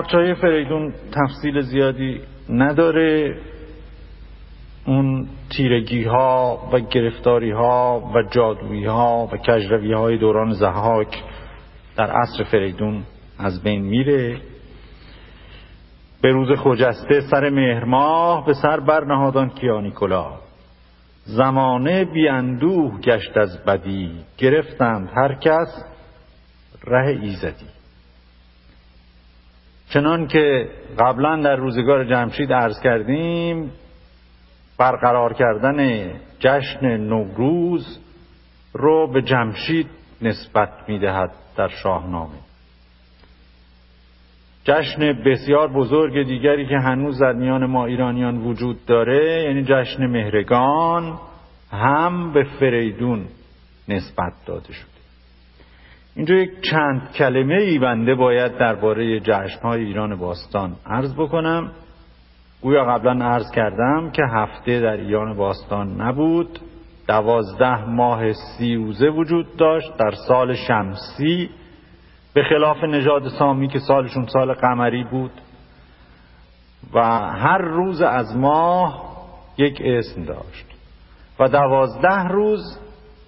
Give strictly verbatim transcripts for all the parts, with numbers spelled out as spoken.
پادشاهی فریدون تفصیل زیادی نداره. اون تیرگی ها و گرفتاری ها و جادویی ها و کجروی های دوران ضحاک در عصر فریدون از بین میره. به روز خجسته سر مهر ماه به سر برنهادان کیانی کلاه. زمانه بی اندوه گشت از بدی، گرفتند هر کس ره ایزدی. چنان که قبلا در روزگار جمشید عرض کردیم، برقرار کردن جشن نوروز رو به جمشید نسبت میدهد در شاهنامه. جشن بسیار بزرگ دیگری که هنوز در میان ما ایرانیان وجود داره، یعنی جشن مهرگان، هم به فریدون نسبت داده شده. اینجا یک چند کلمه ای بنده باید درباره جشن‌های ایران باستان عرض بکنم. گویا قبلا عرض کردم که هفته در ایران باستان نبود، دوازده ماه سی روزه وجود داشت در سال شمسی، به خلاف نژاد سامی که سالشون سال قمری بود، و هر روز از ماه یک اسم داشت و دوازده روز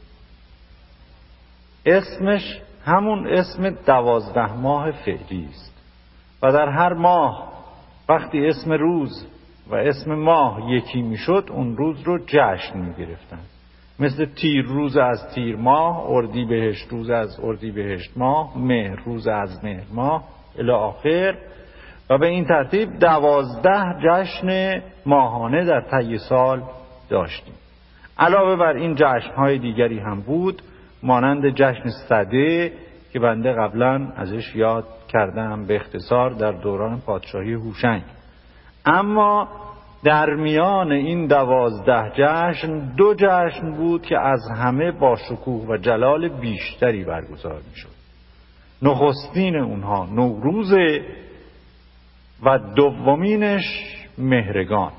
اسمش همون اسم دوازده ماه فعلی است و در هر ماه وقتی اسم روز و اسم ماه یکی میشد اون روز رو جشن میگرفتن. مثل تیر روز از تیر ماه، اردی بهشت روز از اردی بهشت ماه، مهر روز از مهر ماه الی آخر، و به این ترتیب دوازده جشن ماهانه در طی سال داشتیم. علاوه بر این جشن‌های دیگری هم بود، مانند جشن سده که بنده قبلا ازش یاد کردم به اختصار در دوران پادشاهی هوشنگ. اما در میان این دوازده جشن دو جشن بود که از همه با شکوه و جلال بیشتری برگزار می شد. نخستین اونها نوروز و دومینش مهرگان.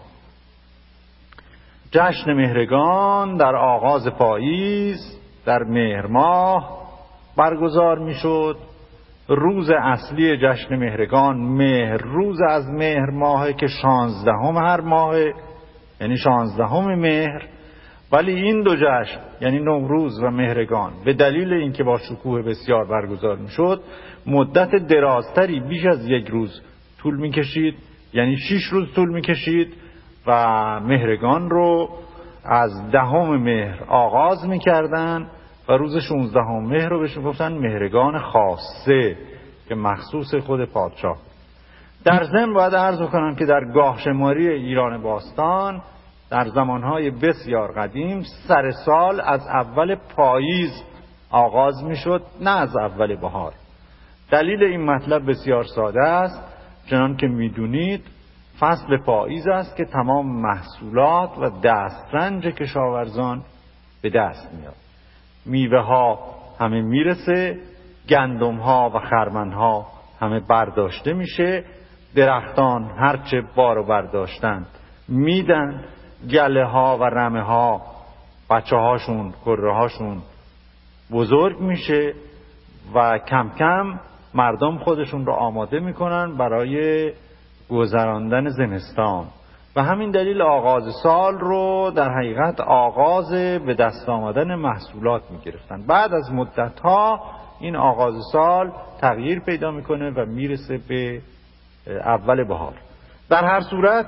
جشن مهرگان در آغاز پاییز در مهر ماه برگزار می شد. روز اصلی جشن مهرگان مهر روز از مهر ماه که شانزدهم هر ماه، یعنی شانزدهم مهر. ولی این دو جشن یعنی نوروز و مهرگان به دلیل اینکه با شکوه بسیار برگزار می شد مدت درازتری بیش از یک روز طول می کشید، یعنی شش روز طول می کشید و مهرگان رو از دهم مهر آغاز می کردن و روز شانزدهم مهر رو بهش گفتن مهرگان خاصه که مخصوص خود پادشاه. در ضمن باید عرض کنم که در گاه شماری ایران باستان در زمانهای بسیار قدیم سر سال از اول پاییز آغاز می شد، نه از اول بهار. دلیل این مطلب بسیار ساده است. چنان که می دونید فصل پاییز است که تمام محصولات و دسترنج کشاورزان به دست میاد. میوه ها همه میرسه، گندم ها و خرمن ها همه برداشته میشه، درختان هرچه بارو برداشتن میدن، گله ها و رمه ها بچه هاشون کره هاشون بزرگ میشه و کم کم مردم خودشون رو آماده میکنن برای گذراندن زمستان. و همین دلیل آغاز سال رو در حقیقت آغاز به دست آمدن محصولات میگرفتن. بعد از مدت ها این آغاز سال تغییر پیدا میکنه و میرسه به اول بهار. در هر صورت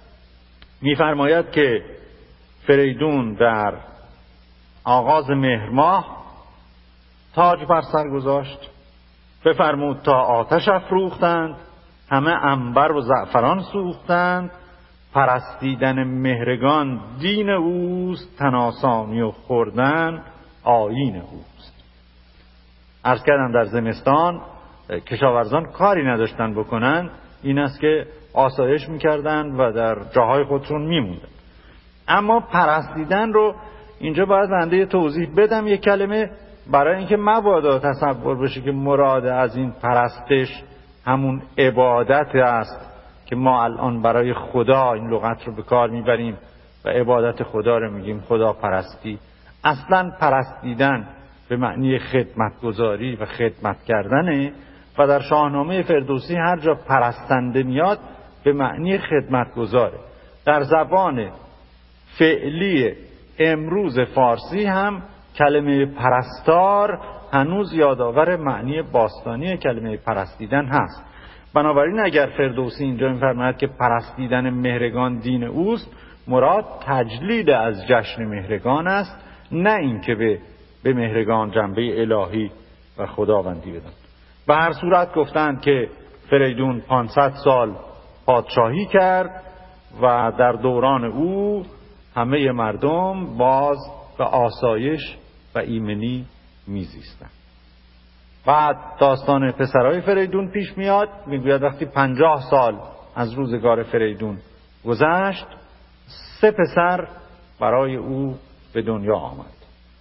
میفرماید که فریدون در آغاز مهر ماه تاج بر سر گذاشت، بفرمود تا آتش افروختند، همه عنبر و زعفران سوختند، پرستیدن مهرگان دین اوست، تن آسانی و خوردن آیین اوست. عرض کردم در زمستان کشاورزان کاری نداشتن بکنن، این است که آسایش میکردن و در جاهای خودشون میموندن. اما پرستیدن رو اینجا باید بنده یه توضیح بدم، یک کلمه، برای اینکه مبادا تصور بشه که مراد از این پرستش همون عبادت است که ما الان برای خدا این لغت رو به کار میبریم و عبادت خدا رو میگیم خدا پرستی. اصلا پرستیدن به معنی خدمتگزاری و خدمت کردنه و در شاهنامه فردوسی هر جا پرستنده میاد به معنی خدمتگزاره. در زبان فعلی امروز فارسی هم کلمه پرستار هنوز یادآور معنی باستانی کلمه پرستیدن هست. بنابراین اگر فردوسی اینجا می‌فرماید که پرستیدن مهرگان دین اوست، مراد تجلیل از جشن مهرگان است، نه اینکه به به مهرگان جنبه الهی و خداوندی بدن. به هر صورت گفتند که فریدون پانصد سال پادشاهی کرد و در دوران او همه مردم باز به آسایش و ایمنی میزیستند. بعد داستان پسرای فریدون پیش میاد. میگوید وقتی پنجاه سال از روزگار فریدون گذشت، سه پسر برای او به دنیا آمد.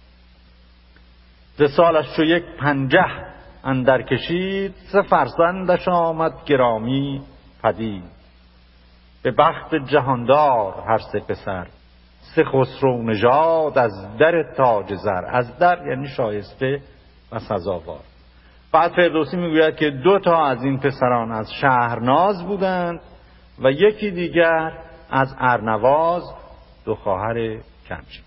ز سالش چو یک پنجه اندر کشید، سه فرزندش آمد گرامی پدید. به بخت جهاندار هر سه پسر، سه خسرو نژاد از در تاج زر. از در یعنی شایسته و سزاوار. بعد فردوسی میگوید که دو تا از این پسران از شهرناز بودند و یکی دیگر از ارنواز، دو خواهر کمچین.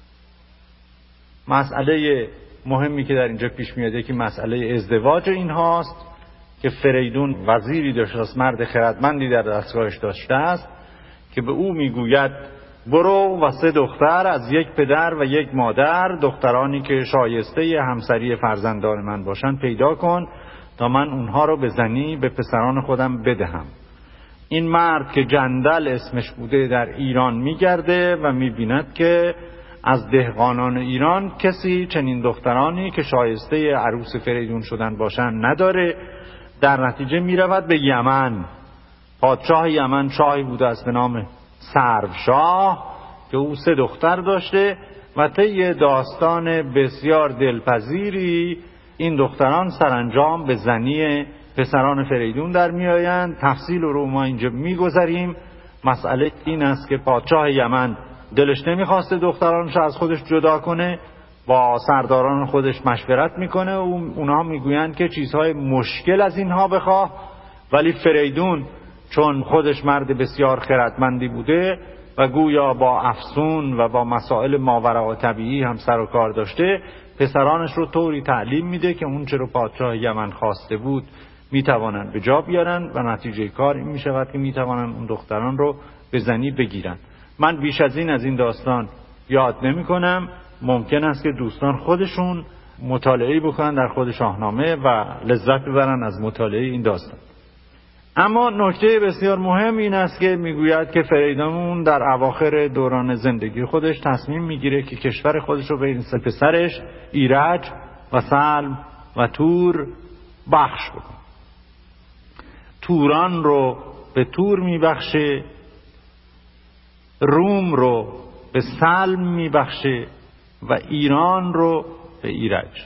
مسئله مهمی که در اینجا پیش میاد که مسئله ازدواج این هاست که فریدون وزیری داشته است، مرد خردمندی در دستگاهش داشته است که به او میگوید برو و سه دختر از یک پدر و یک مادر، دخترانی که شایسته همسری فرزندان من باشن پیدا کن تا من اونها رو به زنی به پسران خودم بدهم. این مرد که جندل اسمش بوده در ایران میگرده و میبیند که از دهقانان ایران کسی چنین دخترانی که شایسته عروس فریدون شدن باشن نداره. در نتیجه میرود به یمن. پادشاه یمن شاهی بوده است به نام سروشاه که او سه دختر داشته و طی داستان بسیار دلپذیری این دختران سرانجام به زنی پسران فریدون در می آیند. تفصیل رو ما اینجا می گذاریم. مسئله این است که پادشاه یمن دلش نمیخواسته دخترانش از خودش جدا کنه، با سرداران خودش مشورت میکنه و اونها میگویند که چیزهای مشکل از اینها بخواه، ولی فریدون چون خودش مرد بسیار خردمندی بوده و گویا با افسون و با مسائل ماوراء طبیعی هم سر و کار داشته، پسرانش رو طوری تعلیم میده که اون چه رو پادشاه یمن خواسته بود میتوانند به جا بیارن و نتیجه کار این میشود که میتوانند اون دختران رو به زنی بگیرن. من بیش از این از این داستان یاد نمی کنم. ممکن است که دوستان خودشون مطالعه بکنن در خود شاهنامه و لذت ببرن از مطالعه این داستان. اما نکته بسیار مهم این است که میگوید که فریدون در اواخر دوران زندگی خودش تصمیم میگیره که کشور خودش رو به این سه پسرش ایرج و سلم و تور بخش بکنه. توران رو به تور میبخشه، روم رو به سلم میبخشه و ایران رو به ایرج.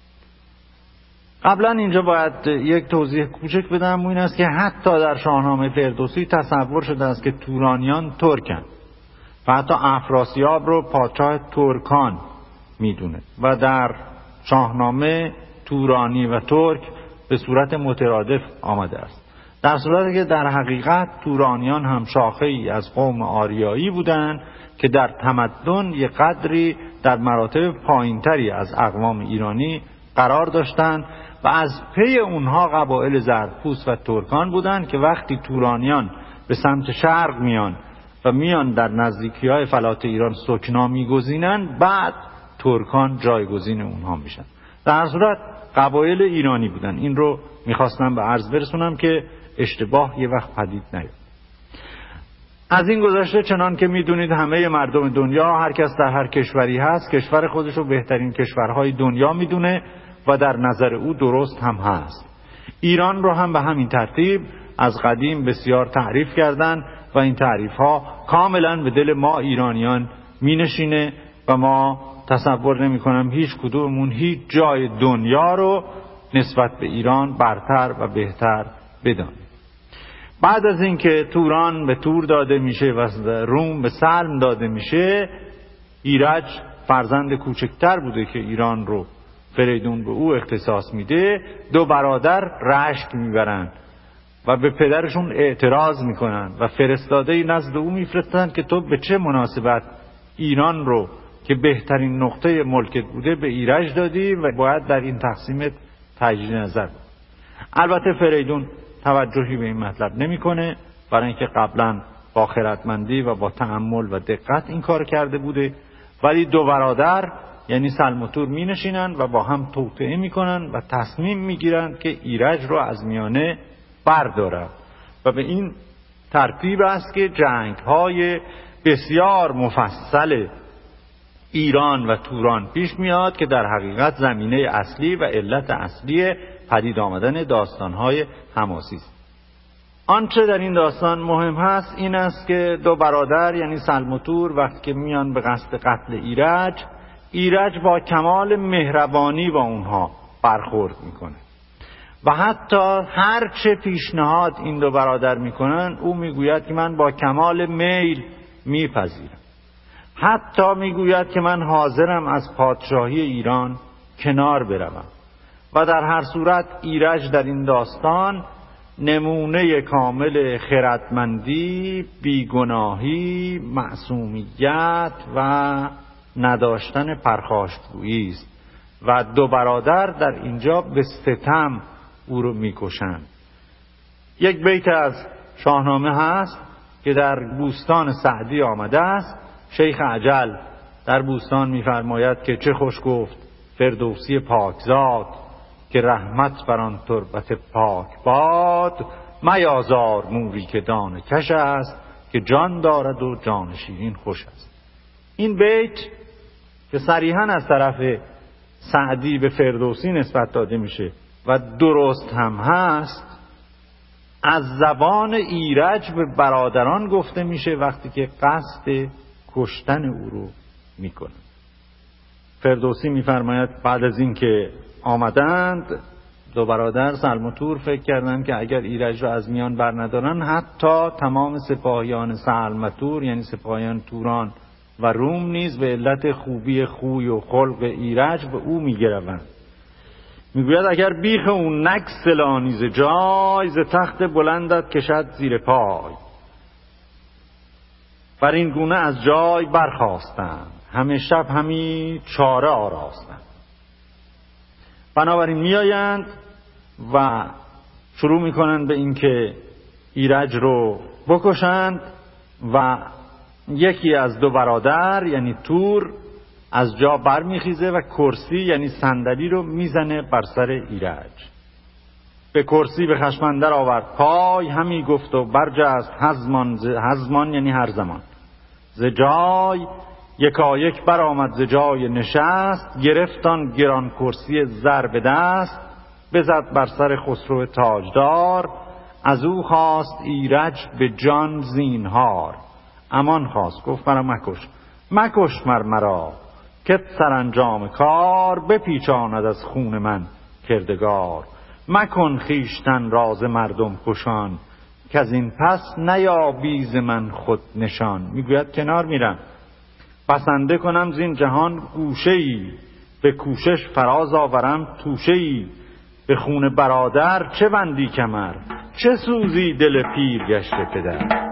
قبلا اینجا باید یک توضیح کوچک بدم، این است که حتی در شاهنامه فردوسی تصور شده است که تورانیان ترکن و حتی افراسیاب رو پادشاه ترکان میدونه و در شاهنامه تورانی و ترک به صورت مترادف آمده است، در صورتی که در حقیقت تورانیان هم شاخه‌ای از قوم آریایی بودند که در تمدن یک قدری در مراتب پایینتری از اقوام ایرانی قرار داشتند و از پی اونها قبایل زرتپوست و ترکان بودند که وقتی تورانیان به سمت شرق میان و میان در نزدیکی‌های فلات ایران سکنا میگزینند، بعد ترکان جایگزین اونها میشن. در صورت قبایل ایرانی بودن. این رو میخواستم به عرض برسونم که اشتباه یه وقت پدید نیاد. از این گذشته چنان که میدونید همه مردم دنیا، هر کس در هر کشوری هست، کشور خودش رو بهترین کشورهای دنیا میدونه و در نظر او درست هم هست. ایران رو هم به همین ترتیب از قدیم بسیار تعریف کردن و این تعریف ها کاملا به دل ما ایرانیان مینشینه و ما تصور نمی کنم هیچ کدوممون هیچ جای دنیا رو نسبت به ایران برتر و بهتر بدانیم. بعد از اینکه توران به تور داده میشه و روم به سلم داده میشه، ایرج فرزند کوچکتر بوده که ایران رو فریدون به او اختصاص میده، دو برادر رشک میبرن و به پدرشون اعتراض میکنن و فرستاده نزد او میفرستن که تو به چه مناسبت ایران رو که بهترین نقطه ملکت بوده به ایرج دادی و باید در این تقسیمت تجدید نظر بود. البته فریدون توجهی به این مطلب نمیکنه، برای اینکه قبلا با خردمندی و با تأمل و دقت این کار کرده بوده. ولی دو برادر یعنی سلم و تور می نشینن و با هم توطئه می کنن و تصمیم می گیرن که ایرج رو از میانه بردارن و به این ترتیب است که جنگ های بسیار مفصل ایران و توران پیش میاد که در حقیقت زمینه اصلی و علت اصلی پدید آمدن داستان های حماسی است. آنچه در این داستان مهم هست این است که دو برادر یعنی سلم و تور وقتی که میان به قصد قتل ایرج، ایرج با کمال مهربانی با اونها برخورد میکنه و حتی هر چه پیشنهاد این دو برادر میکنن او میگوید که من با کمال میل میپذیرم. حتی میگوید که من حاضرم از پادشاهی ایران کنار بروم و در هر صورت ایرج در این داستان نمونه کامل خردمندی، بیگناهی، معصومیت و نداشتن پرخاشگویی است و دو برادر در اینجا به ستم او رو میکشند. یک بیت از شاهنامه هست که در بوستان سعدی آمده است. شیخ عجل در بوستان میفرماید که چه خوش گفت فردوسی پاکزاد، که رحمت بر آن تربت پاک باد. میازار موری که دانه کش است، که جان دارد و جان شیرین خوش است. این بیت که صریحاً از طرف سعدی به فردوسی نسبت داده میشه و درست هم هست، از زبان ایرج به برادران گفته میشه وقتی که قصد کشتن او رو میکنه. فردوسی میفرماید بعد از این که آمدند دو برادر سلم و تور فکر کردند که اگر ایرج را از میان بر ندارن حتی تمام سپاهیان سلم و تور یعنی سپاهیان توران و روم نیز به علت خوبی خوی و خلق ایرج به او میگروند. میگوید اگر بیخ اون نگسلانی ز جای، ز تخت بلندت کشد زیر پای. بر این گونه از جای برخاستند، همه شب همی چاره آراستند. بنابراین میآیند و شروع میکنند به اینکه ایرج رو بکشند و یکی از دو برادر یعنی تور از جا برمیخیزه و کرسی یعنی صندلی رو میزنه بر سر ایرج. به کرسی به خشم اندر آورد پای، همی گفت و برجست هزمان ز... هزمان یعنی هر زمان ز جای. یکایک بر آمد ز جای نشست، گرفتان گران کرسی زر به دست. بزد بر سر خسرو تاجدار، از او خواست ایرج به جان زینهار. امان خواست گفت مرا مکش مکش مر مرا، کت سرانجام کار بپیچاند از خون من کردگار. مکن خویشتن راز مردم کشان، که از این پس نیابی ز من خود نشان. میگوید کنار میرم، بسنده کنم زین جهان گوشه‌ای، به کوشش فراز آورم توشه‌ای. به خون برادر چه بندی کمر، چه سوزی دل پیر گشته پدر.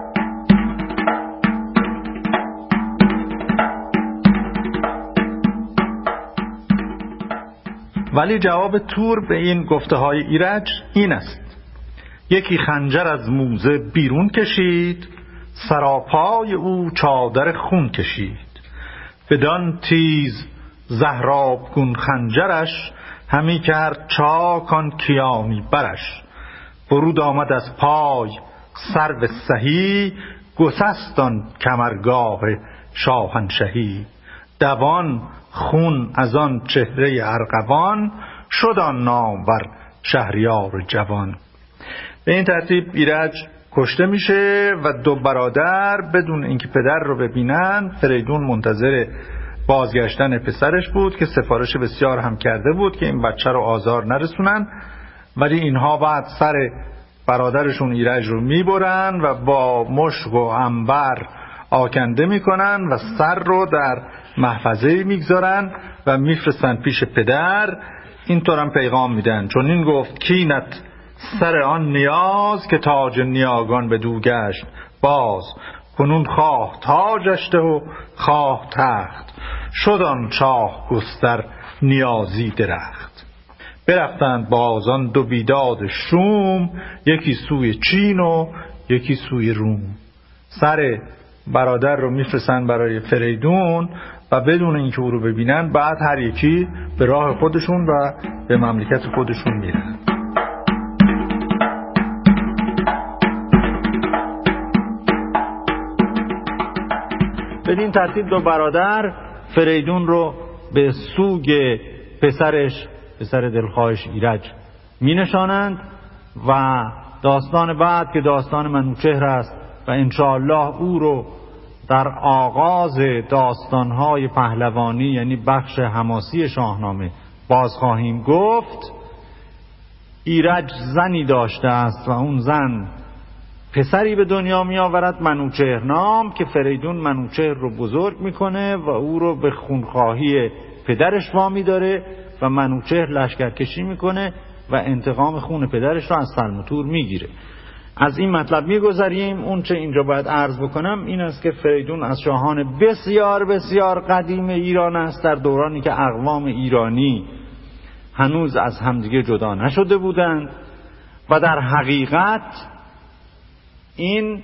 ولی جواب تور به این گفته های ایرج این است: یکی خنجر از موزه بیرون کشید، سراپای او چادر خون کشید. بدان تیز زهرآبگون خنجرش، همی کرد چاک آن کیانی برش. فرود آمد از پای سرو سهی، گسست آن کمرگاه شاهنشهی. دوان خون از آن چهره ارغوان، شد آن نامور شهریار جوان. به این ترتیب ایرج کشته میشه و دو برادر بدون اینکه پدر رو ببینن، فریدون منتظر بازگشتن پسرش بود که سفارش بسیار هم کرده بود که این بچه رو آزار نرسونن، ولی اینها بعد سر برادرشون ایرج رو میبرن و با مشک و عنبر آکنده میکنن و سر رو در محفظه میگذارن و میفرستن پیش پدر. اینطور هم پیغام میدن، چون این گفت کینت سر آن نیاز که تاج نیاگان به دو گشت باز. کنون خواه تاجشته و خواه تخت، شد آن چاه گستر نیازی درخت. برفتند بازان دو بیداد شوم، یکی سوی چین و یکی سوی روم. سر برادر رو میفرستن برای فریدون و بدون اینکه او رو ببینن بعد هر یکی به راه خودشون و به مملکت خودشون میرن. بدین ترتیب دو برادر فریدون رو به سوگ پسرش، پسر دلخواهش ایرج می نشانند و داستان بعد که داستان منوچهر است و انشاءالله او رو در آغاز داستانهای پهلوانی یعنی بخش حماسی شاهنامه باز خواهیم گفت. ایرج زنی داشته است و اون زن پسری به دنیا می آورد منوچهر نام که فریدون منوچهر رو بزرگ میکنه و او رو به خونخواهی پدرش وامی داره و منوچهر لشکرکشی میکنه و انتقام خون پدرش رو از سلمتور میگیره. از این مطلب میگذریم. اون چه اینجا باید عرض بکنم این است که فریدون از شاهان بسیار بسیار قدیم ایران است، در دورانی که اقوام ایرانی هنوز از همدیگه جدا نشده بودند و در حقیقت این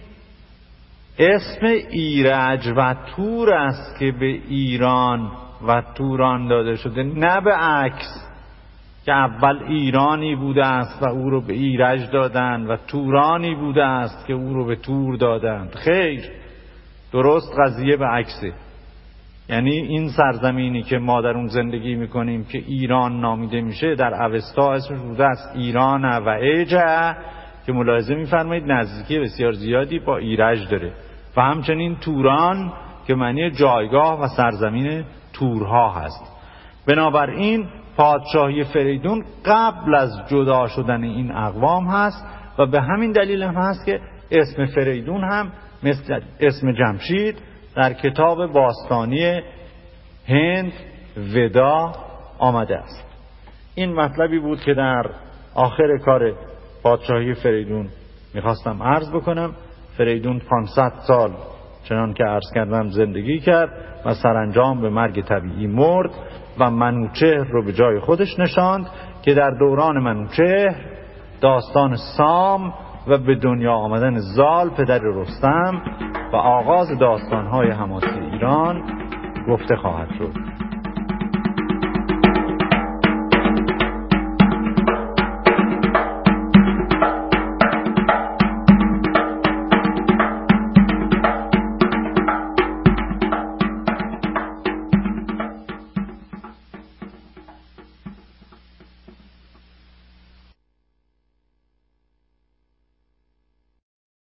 اسم ایرج و تور است که به ایران و توران داده شده، نه به عکس که اول ایرانی بوده است و او رو به ایرج دادند و تورانی بوده است که او رو به تور دادند. خیر، درست قضیه به عکسه. یعنی این سرزمینی که ما در اون زندگی میکنیم که ایران نامیده میشه در اوستا اسمش بوده است ایران و ایجه که ملاحظه میفرمایید نزدیکی بسیار زیادی با ایرج داره و همچنین توران که معنی جایگاه و سرزمین تورها هست. بنابراین پادشاهی فریدون قبل از جدا شدن این اقوام هست و به همین دلیل هم هست که اسم فریدون هم مثل اسم جمشید در کتاب باستانی هند ودا آمده است. این مطلبی بود که در آخر کار پادشاهی فریدون میخواستم عرض بکنم. فریدون پانصد سال چنان که عرض کردم زندگی کرد و سرانجام به مرگ طبیعی مرد و منوچهر رو به جای خودش نشاند که در دوران منوچهر داستان سام و به دنیا آمدن زال پدر رستم و آغاز داستان‌های حماسی ایران گفته خواهد شد.